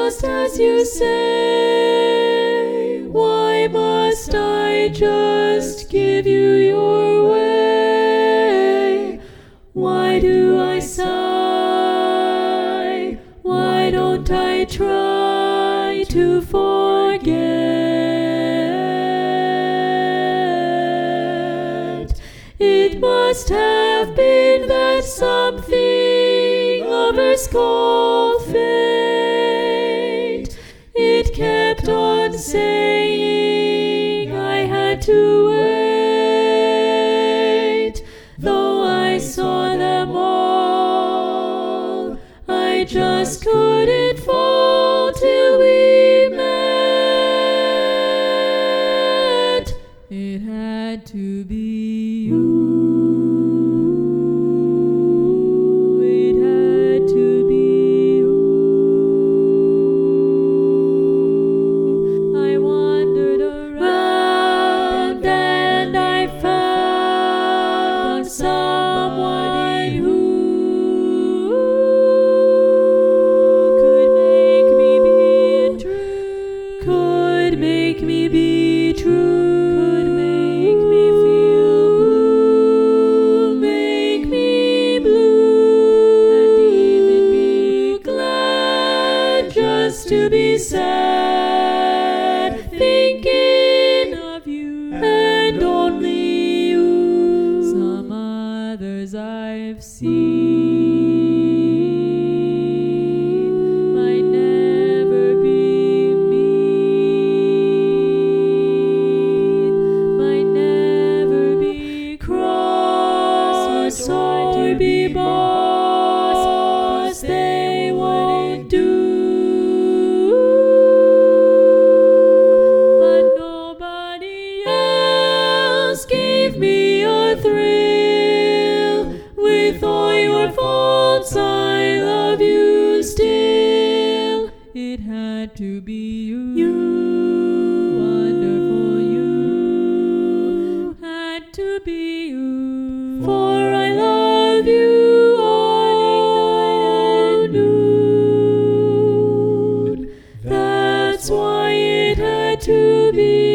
just as you say. Why must I just give you your way? Why do I sigh? Why don't I try to forget? It must have been that something lovers call fate. It kept on saying I had to wait. Though I saw them all, I just couldn't fall till we met. It had to be you. It had to be you. I wandered around and I found someone who could make me be true, could make me be true, could make me feel blue, make me blue, and even be glad just to be sad, thinking of you and only you. Some others I've seen might never be mean, might never be cross or be boss. They won't do. But nobody else gave me a thrill. With all your faults, I love you still. It had to be you, wonderful you. Had to be you, for I love you morning, night, and noon. That's why it had to be